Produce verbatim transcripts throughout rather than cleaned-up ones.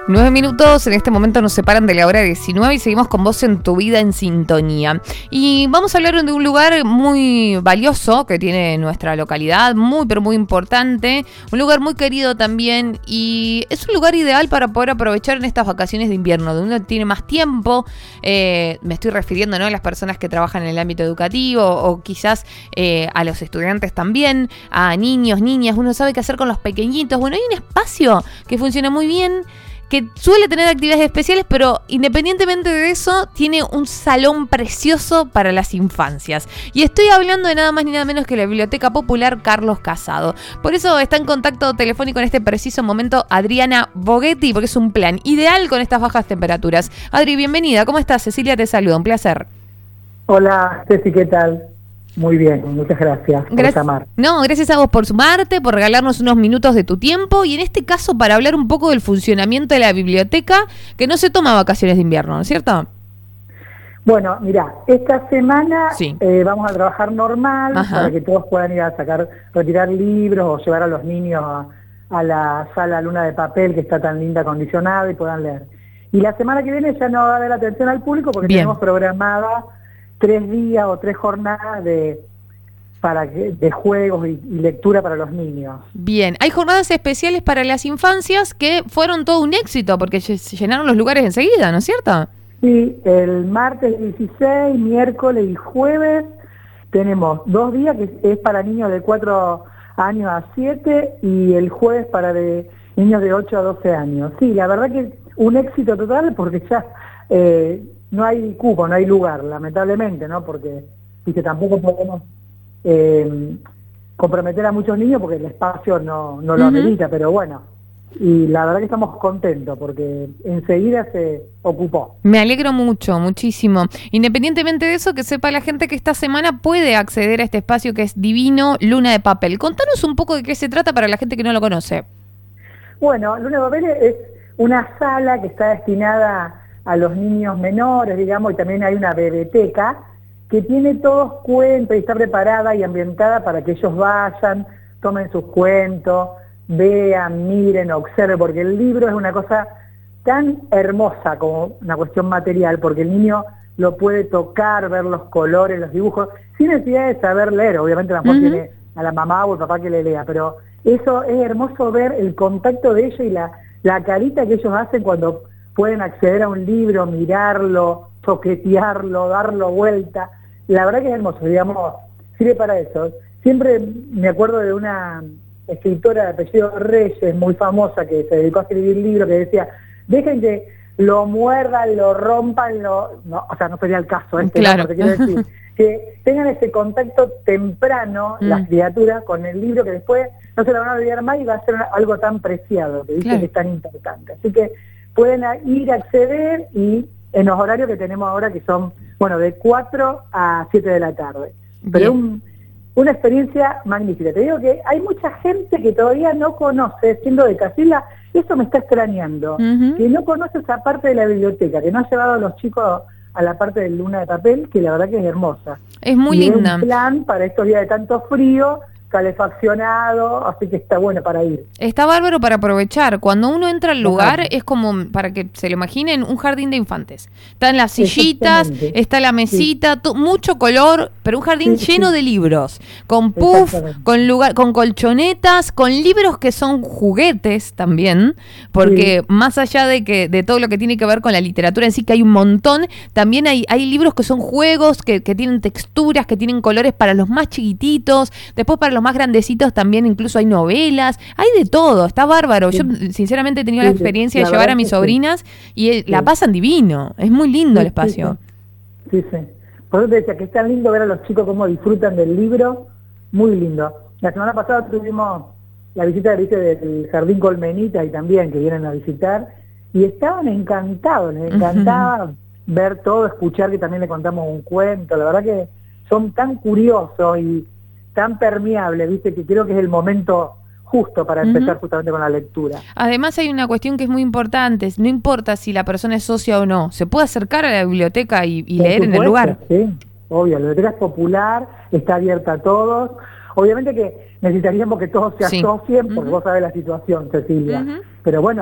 Nueve minutos en este momento nos separan de la hora diecinueve y seguimos con vos en Tu Vida en Sintonía. Y vamos a hablar de un lugar muy valioso que tiene nuestra localidad, muy pero muy importante, un lugar muy querido también y es un lugar ideal para poder aprovechar en estas vacaciones de invierno, donde uno tiene más tiempo. Eh, me estoy refiriendo, ¿no?, a las personas que trabajan en el ámbito educativo o quizás eh, a los estudiantes también, a niños, niñas, uno sabe qué hacer con los pequeñitos. Bueno, hay un espacio que funciona muy bien, que suele tener actividades especiales, pero independientemente de eso, tiene un salón precioso para las infancias. Y estoy hablando de nada más ni nada menos que la Biblioteca Popular Carlos Casado. Por eso está en contacto telefónico en este preciso momento Adriana Bogetti, porque es un plan ideal con estas bajas temperaturas. Adri, bienvenida. ¿Cómo estás? Cecilia te saluda. Un placer. Hola, Ceci, ¿qué tal? Muy bien, muchas gracias por Gracias, llamar. No, gracias a vos por sumarte, por regalarnos unos minutos de tu tiempo y en este caso para hablar un poco del funcionamiento de la biblioteca, que no se toma vacaciones de invierno, ¿no es cierto? Bueno, mira, esta semana sí. eh, vamos a trabajar normal. Ajá. Para que todos puedan ir a sacar, retirar libros o llevar a los niños a, a la sala Luna de Papel, que está tan linda acondicionada, y puedan leer. Y la semana que viene ya no va a haber atención al público porque Bien. tenemos programada tres días o tres jornadas de para que, de juegos y, y lectura para los niños. Bien, hay jornadas especiales para las infancias que fueron todo un éxito porque se llenaron los lugares enseguida, ¿no es cierto? Sí, el martes dieciséis, miércoles y jueves tenemos dos días que es para niños de cuatro años a siete y el jueves para de niños de ocho a doce años. Sí, la verdad que un éxito total porque ya eh, no hay cupo, no hay lugar, lamentablemente, ¿no? Porque dice, tampoco podemos eh, comprometer a muchos niños porque el espacio no, no lo amerita, uh-huh. pero bueno, y la verdad que estamos contentos porque enseguida se ocupó. Me alegro mucho, muchísimo. Independientemente de eso, que sepa la gente que esta semana puede acceder a este espacio que es divino, Luna de Papel. Contanos un poco de qué se trata para la gente que no lo conoce. Bueno, Luna de Papel es una sala que está destinada a los niños menores, digamos, y también hay una biblioteca que tiene todos cuentos y está preparada y ambientada para que ellos vayan, tomen sus cuentos, vean, miren, observen, porque el libro es una cosa tan hermosa como una cuestión material, porque el niño lo puede tocar, ver los colores, los dibujos, sin necesidad de saber leer. Obviamente tampoco uh-huh. tiene a la mamá o el papá que le lea, pero eso es hermoso ver el contacto de ellos y la, la carita que ellos hacen cuando pueden acceder a un libro, mirarlo, toquetearlo, darlo vuelta. La verdad que es hermoso, digamos, sirve para eso. Siempre me acuerdo de una escritora de apellido Reyes, muy famosa, que se dedicó a escribir libros, que decía, dejen que lo muerdan, lo rompan, lo... No, o sea, no sería el caso, este, claro. ¿no? Te quiero decir, que tengan ese contacto temprano, mm. las criaturas, con el libro, que después no se lo van a olvidar más y va a ser algo tan preciado, que dice claro. que es tan importante. Así que pueden ir a acceder y en los horarios que tenemos ahora, que son, bueno, de cuatro a siete de la tarde. Pero es un, una experiencia magnífica. Te digo que hay mucha gente que todavía no conoce, siendo de Casilda, eso me está extrañando, uh-huh. que no conoce esa parte de la biblioteca, que no ha llevado a los chicos a la parte de Luna de Papel, que la verdad que es hermosa. Es muy y linda. Es un plan para estos días de tanto frío, calefaccionado, así que está bueno para ir. Está bárbaro para aprovechar. Cuando uno entra al lugar, ajá. es como, para que se lo imaginen, un jardín de infantes. Están las sillitas, está la mesita, sí. to, mucho color, pero un jardín sí, lleno sí. de libros, con puff, con lugar, con colchonetas, con libros que son juguetes también, porque sí. más allá de que de todo lo que tiene que ver con la literatura en sí, que hay un montón, también hay, hay libros que son juegos, que, que tienen texturas, que tienen colores para los más chiquititos, después para los más grandecitos también incluso hay novelas, hay de todo, está bárbaro. Sí. Yo sinceramente he tenido sí, la experiencia la de llevar a mis sobrinas sí. y sí. la pasan divino, es muy lindo sí, el espacio. Sí, sí. sí, sí. Por eso te decía que es tan lindo ver a los chicos cómo disfrutan del libro, muy lindo. La semana pasada tuvimos la visita ¿viste? del Jardín Colmenita y también que vienen a visitar y estaban encantados, les encantaba uh-huh. ver todo, escuchar que también le contamos un cuento, la verdad que son tan curiosos y tan permeable, viste, que creo que es el momento justo para empezar uh-huh. justamente con la lectura. Además hay una cuestión que es muy importante, no importa si la persona es socia o no, se puede acercar a la biblioteca y, y leer supuesto, en el lugar. Sí, obvio, la biblioteca es popular, está abierta a todos, obviamente que necesitaríamos que todos se asocien, sí. porque uh-huh. vos sabés la situación, Cecilia, uh-huh. pero bueno,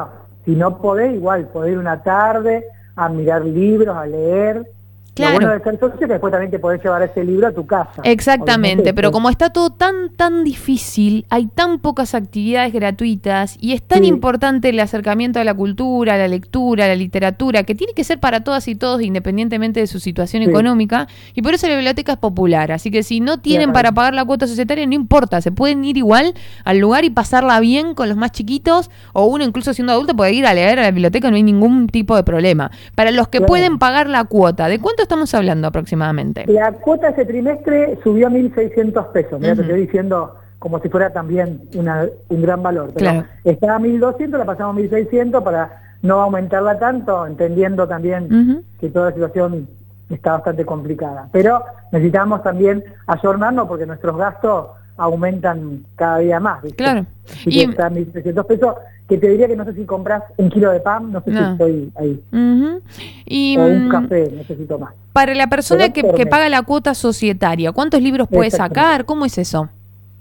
Si no podés, igual, podés ir una tarde a mirar libros, a leer. Claro. Lo bueno de ser socio es que después también te podés llevar ese libro a tu casa. Exactamente, pero como está todo tan, tan difícil, hay tan pocas actividades gratuitas y es tan Sí. importante el acercamiento a la cultura, a la lectura, a la literatura, que tiene que ser para todas y todos independientemente de su situación Sí. económica, y por eso la biblioteca es popular, así que si no tienen Claro. para pagar la cuota societaria, no importa, se pueden ir igual al lugar y pasarla bien con los más chiquitos, o uno incluso siendo adulto puede ir a leer a la biblioteca, no hay ningún tipo de problema. Para los que Claro. pueden pagar la cuota, ¿de cuánto estamos hablando aproximadamente? La cuota ese trimestre subió a mil seiscientos pesos. Mira, Ujú. te estoy diciendo como si fuera también una, un gran valor. Pero Claro. estaba a mil doscientos, la pasamos a mil seiscientos para no aumentarla tanto, entendiendo también Ujú. que toda la situación está bastante complicada. Pero necesitamos también ayornarnos porque nuestros gastos aumentan cada día más, ¿viste? Claro. Así Y- que está a mil trescientos pesos, que te diría que no sé si compras un kilo de pan, no sé No. si estoy ahí. Ujú. Y O un mm, café, necesito más. para la persona Pero que, por que mes. paga la cuota societaria, ¿cuántos libros puede Exactamente. sacar? ¿Cómo es eso?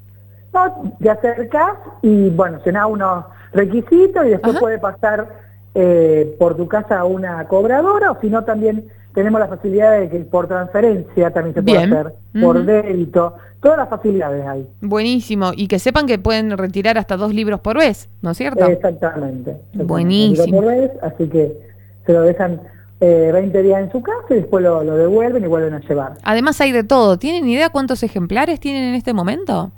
No, te acercás y, bueno, llenás unos requisitos y después Ajá. puede pasar eh, por tu casa a una cobradora, o si no también tenemos la facilidad de que por transferencia también se puede Bien. hacer, por Ujú. débito, todas las facilidades hay. Buenísimo. Y que sepan que pueden retirar hasta dos libros por vez, ¿no es cierto? Exactamente. exactamente. Buenísimo. Por vez, así que se lo dejan eh, veinte días en su casa y después lo, lo devuelven y vuelven a llevar. Además hay de todo. ¿Tienen idea cuántos ejemplares tienen en este momento?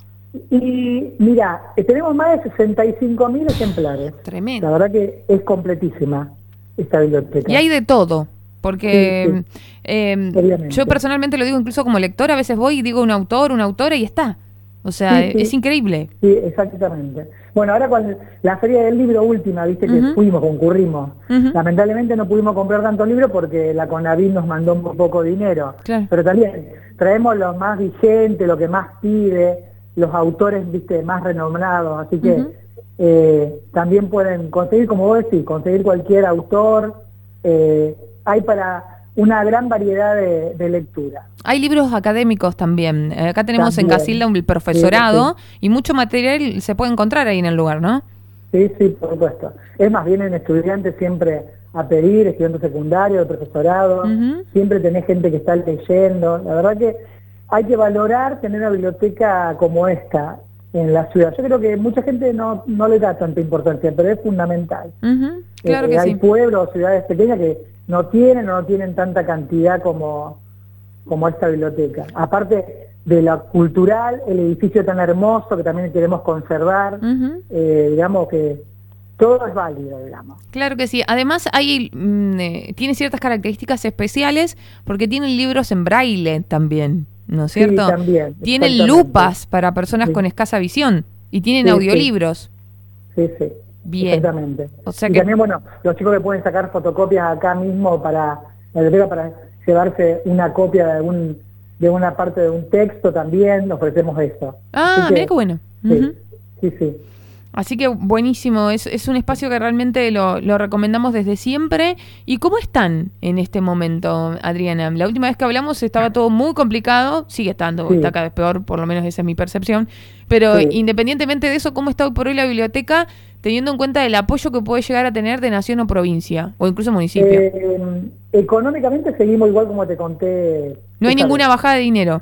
Y mira, eh, tenemos más de sesenta y cinco mil ejemplares. Tremendo. La verdad que es completísima esta biblioteca. Y hay de todo. Porque Sí, eh, obviamente. yo personalmente lo digo incluso como lectora, a veces voy y digo un autor, una autora y está. O sea, Sí, sí. es increíble. Sí, exactamente. Bueno, ahora con la feria del libro última, viste que Ujú. fuimos, concurrimos. Ujú. Lamentablemente no pudimos comprar tantos libros porque la CONAVIT nos mandó muy poco dinero. Claro. Pero también traemos lo más vigente, lo que más pide, los autores, viste, más renombrados. Así que Ujú. eh, también pueden conseguir, como vos decís, conseguir cualquier autor. Eh, hay para una gran variedad de, de lectura. Hay libros académicos también. Eh, Acá tenemos en También. Casilda un profesorado Sí, y mucho material se puede encontrar ahí en el lugar, ¿no? Sí, sí, por supuesto. Es más, vienen estudiantes siempre a pedir, estudiantes secundarios, de profesorado, Ujú. siempre tenés gente que está leyendo. La verdad que hay que valorar tener una biblioteca como esta en la ciudad. Yo creo que mucha gente no, no le da tanta importancia, pero es fundamental. Ujú. Claro Eh, que hay sí. pueblos o ciudades pequeñas que no tienen o no tienen tanta cantidad como, como esta biblioteca. Aparte de lo cultural, el edificio tan hermoso que también queremos conservar, Ujú. eh, digamos que todo es válido, digamos. Claro que sí. Además, hay mm, eh, tiene ciertas características especiales porque tienen libros en braille también, ¿no es Sí, cierto? también, Tienen exactamente. lupas para personas Sí. con escasa visión y tienen Sí, sí. audiolibros. Sí, sí. Bien. Exactamente. O sea y que- también, bueno, los chicos que pueden sacar fotocopias acá mismo para la biblioteca para llevarse una copia de algún de una parte de un texto también, ofrecemos eso. Ah, Así que, mira qué bueno. Sí, Ujú. sí, sí. Así que buenísimo, es, es un espacio que realmente lo, lo recomendamos desde siempre. ¿Y cómo están en este momento, Adriana? La última vez que hablamos estaba todo muy complicado, sigue estando, Sí. está cada vez peor, por lo menos esa es mi percepción. Pero Sí. independientemente de eso, ¿cómo está hoy por hoy la biblioteca, teniendo en cuenta el apoyo que puede llegar a tener de nación o provincia, o incluso municipio? Eh, económicamente seguimos igual como te conté. No hay esta ninguna vez. bajada de dinero,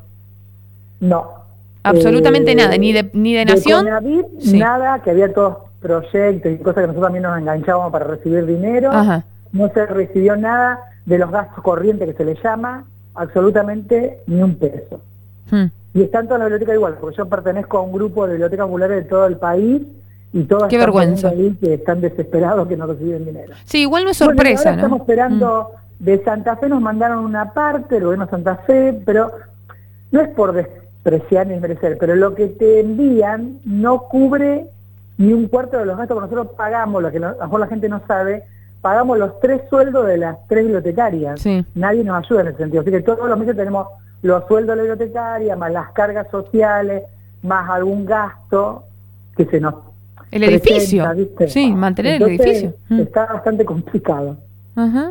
No. absolutamente Eh, nada, ni de, ni de nación. Conavit, Sí. nada, que había todos proyectos y cosas que nosotros también nos enganchábamos para recibir dinero. Ajá. No se recibió nada de los gastos corrientes que se le llama, absolutamente ni un peso. Hmm. Y están todas las bibliotecas igual, porque yo pertenezco a un grupo de bibliotecas populares de todo el país y todas Qué están vergüenza. poniendo ahí que están desesperados que no reciben dinero. Sí, igual no es Bueno, y sorpresa, ahora ¿no? estamos esperando, de Santa Fe nos mandaron una parte, el gobierno de Santa Fe, pero no es por despreciar ni desmerecer, pero lo que te envían no cubre ni un cuarto de los gastos que nosotros pagamos, lo que no- a lo mejor la gente no sabe, pagamos los tres sueldos de las tres bibliotecarias. Sí. Nadie nos ayuda en ese sentido. Así que todos los meses tenemos los sueldos de la bibliotecaria, más las cargas sociales, más algún gasto que se nos El edificio. presenta, ¿viste? Sí, mantener el Entonces, edificio. Mm. está bastante complicado. Ajá.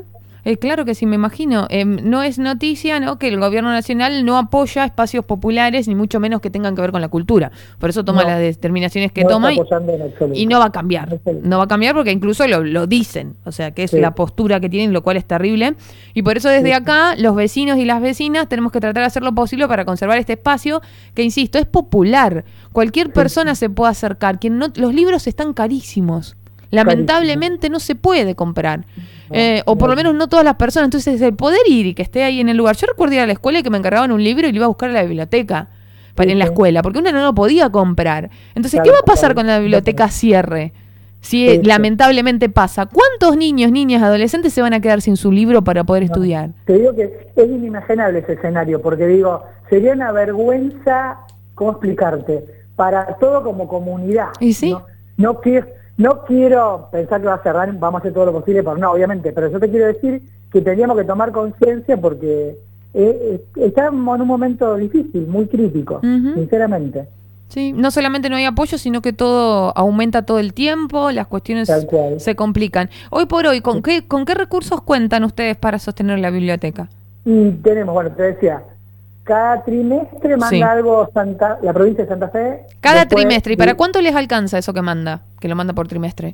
Eh, claro que sí, me imagino. Eh, no es noticia, ¿no?, que el gobierno nacional no apoya espacios populares, ni mucho menos que tengan que ver con la cultura. Por eso toma No, las determinaciones que no toma y, está apoyando en absoluto. y no va a cambiar. En absoluto. No va a cambiar porque incluso lo, lo dicen. O sea, que es Sí. la postura que tienen, lo cual es terrible. Y por eso desde Sí. acá, los vecinos y las vecinas tenemos que tratar de hacer lo posible para conservar este espacio que, insisto, es popular. Cualquier persona se puede acercar. Quien no, los libros están carísimos. Lamentablemente no se puede comprar. No, Eh, o por no. lo menos no todas las personas. Entonces, el poder ir y que esté ahí en el lugar. Yo recuerdo ir a la escuela y que me encargaban un libro y lo iba a buscar a la biblioteca para, Sí, en la sí. escuela, porque uno no lo podía comprar. Entonces, ¿qué Claro, va a pasar claro. cuando la biblioteca cierre? Si Sí, eh, sí. lamentablemente pasa. ¿Cuántos niños, niñas, adolescentes se van a quedar sin su libro para poder No, estudiar? Te digo que es inimaginable ese escenario, porque digo, sería una vergüenza, ¿cómo explicarte? Para todo como comunidad. ¿Y sí? No, no quiero, no quiero pensar que va a cerrar, vamos a hacer todo lo posible, pero no, obviamente, pero yo te quiero decir que teníamos que tomar conciencia porque eh, eh, estamos en un momento difícil, muy crítico, Ujú. sinceramente. Sí, no solamente no hay apoyo, sino que todo aumenta todo el tiempo, las cuestiones Tal cual. se complican. Hoy por hoy, ¿con qué, con qué recursos cuentan ustedes para sostener la biblioteca? Y tenemos, bueno, te decía, cada trimestre manda Sí. algo Santa, la provincia de Santa Fe. Cada después- trimestre. ¿Y para cuánto les alcanza eso que manda? Que lo manda por trimestre.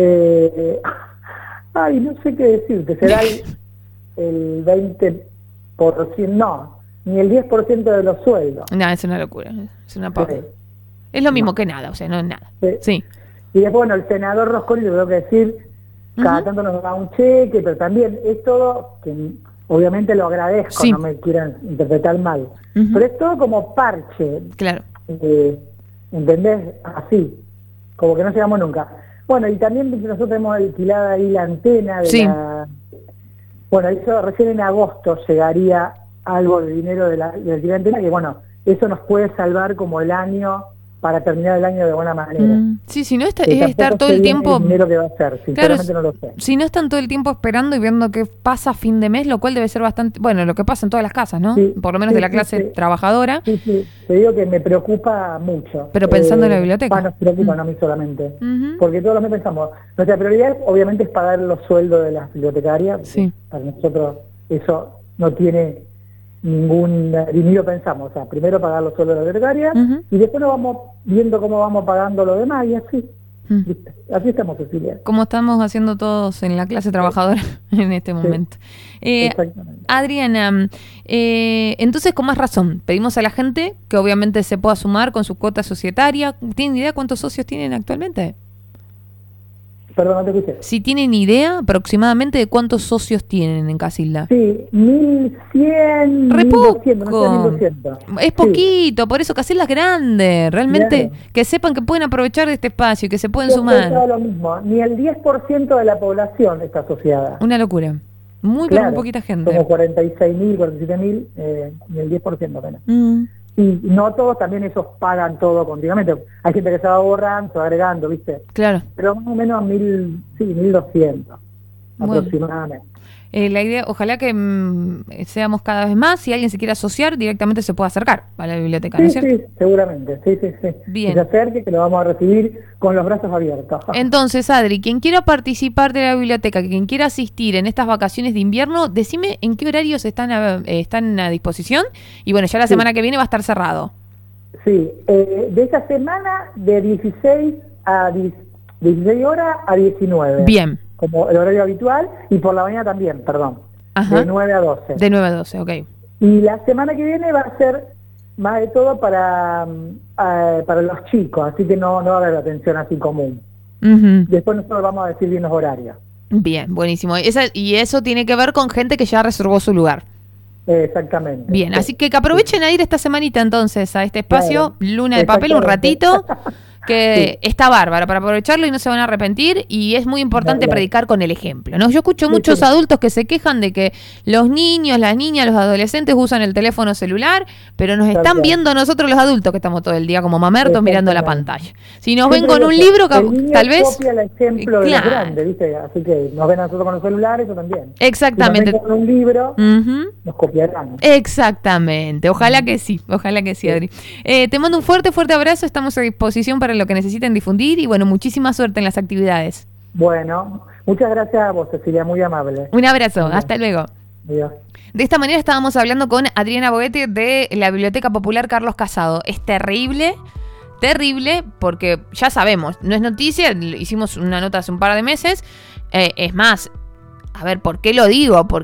Eh, ay, no sé qué decirte, será el, el veinte por ciento, no, ni el diez por ciento de los sueldos. No, es una locura. Es una pava. Sí. Es lo mismo No. que nada, o sea, no es nada. Sí. Sí. Y después, bueno, el senador Rosconi, te tengo que decir, cada Ujú. tanto nos da un cheque, pero también es todo, que obviamente lo agradezco, Sí. no me quieran interpretar mal, Ujú. pero es todo como parche, Claro. eh, ¿entendés? Así, como que no llegamos nunca. Bueno, y también nosotros hemos alquilado ahí la antena de Sí. la... Bueno, eso recién en agosto llegaría algo de dinero de la, de la antena, que bueno, eso nos puede salvar como el año, para terminar el año de buena manera. Mm, sí, si no está, Que es estar tampoco todo sé el bien tiempo... el dinero que va a ser, sinceramente Claro, no lo sé. si no están todo el tiempo esperando y viendo qué pasa a fin de mes, lo cual debe ser bastante... Bueno, lo que pasa en todas las casas, ¿no? Sí, Por lo menos sí, de la sí, clase sí. trabajadora. Sí, sí, te digo que me preocupa mucho. Pero pensando en la biblioteca. Ah, nos preocupa, Mm. no a mí solamente. Ujú. Porque todos los meses pensamos, nuestra prioridad obviamente es pagar los sueldos de las bibliotecarias. Sí. Para nosotros eso no tiene ningún, ni lo pensamos. O sea, primero pagar los sueldos de las bibliotecarias Ujú. y después nos vamos viendo cómo vamos pagando lo demás y así. Mm. ¿Viste? Así estamos, Cecilia. Como estamos haciendo todos en la clase trabajadora en este momento. Eh, Exactamente. Adriana, eh, entonces con más razón, pedimos a la gente que obviamente se pueda sumar con su cuota societaria. ¿Tienen idea cuántos socios tienen actualmente? Perdón, no te escuché. Si tienen idea aproximadamente de cuántos socios tienen en Casilda. Sí, mil cien, Re mil doscientos, no sé, poco. mil doscientos. Es Sí. poquito, por eso Casilda es grande. Realmente Claro. que sepan que pueden aprovechar de este espacio y que se pueden Yo sumar. pensaba lo mismo, ni el diez por ciento de la población está asociada. Una locura. Muy, pero Claro, muy poquita gente. Como cuarenta y seis mil, cuarenta y siete mil, eh, ni el diez por ciento apenas. Mm. Y no todos también esos pagan todo continuamente. Hay gente que se va borrando, se va agregando, ¿viste? Claro. Pero más o menos mil, sí, mil doscientos Bueno. aproximadamente. Eh, la idea, ojalá que mm, seamos cada vez más. Si alguien se quiere asociar, directamente se puede acercar a la biblioteca, ¿no Sí, es cierto? sí, seguramente, sí, sí, sí. Bien. Que se acerque, que lo vamos a recibir con los brazos abiertos. Entonces, Adri, quien quiera participar de la biblioteca, quien quiera asistir en estas vacaciones de invierno, decime en qué horarios están a, eh, están a disposición. Y bueno, ya la Sí. semana que viene va a estar cerrado. Sí, eh, de esa semana de dieciséis a diez, dieciséis horas a diecinueve. Bien. Como el horario habitual, y por la mañana también, perdón. Ajá. De nueve a doce. De nueve a doce, ok. Y la semana que viene va a ser más de todo para, mm, eh, para los chicos, así que no, no va a haber atención así común. Ujú. Después nosotros vamos a decir bien los horarios. Bien, buenísimo. Esa, y eso tiene que ver con gente que ya reservó su lugar. Eh, exactamente. Bien, Sí. así que que aprovechen a ir esta semanita entonces a este espacio, Claro. Luna de Papel, un Exactamente. ratito, que Sí. está bárbaro para aprovecharlo y no se van a arrepentir, y es muy importante Claro. predicar con el ejemplo, ¿no? Yo escucho Sí, muchos sí. adultos que se quejan de que los niños, las niñas, los adolescentes usan el teléfono celular, pero nos Tal están cual. viendo a nosotros los adultos que estamos todo el día como mamertos mirando la Exactamente. pantalla. Si nos ven Siempre con un digo, libro, el ca- niño tal vez... copia el ejemplo de los Claro. grandes, ¿viste? Así que nos ven a nosotros con los celulares, eso también. Exactamente. Si nos ven con un libro, Ujú. nos copiarán. Exactamente, ojalá que sí, ojalá que sí, Sí. Adri. Eh, te mando un fuerte, fuerte abrazo, estamos a disposición para lo que necesiten difundir y bueno, muchísima suerte en las actividades. Bueno, muchas gracias a vos, Cecilia, muy amable. Un abrazo, hasta luego. Adiós. De esta manera estábamos hablando con Adriana Boetti de la Biblioteca Popular Carlos Casado. Es terrible, terrible, porque ya sabemos, no es noticia, hicimos una nota hace un par de meses. Eh, es más, a ver, ¿por qué lo digo? Porque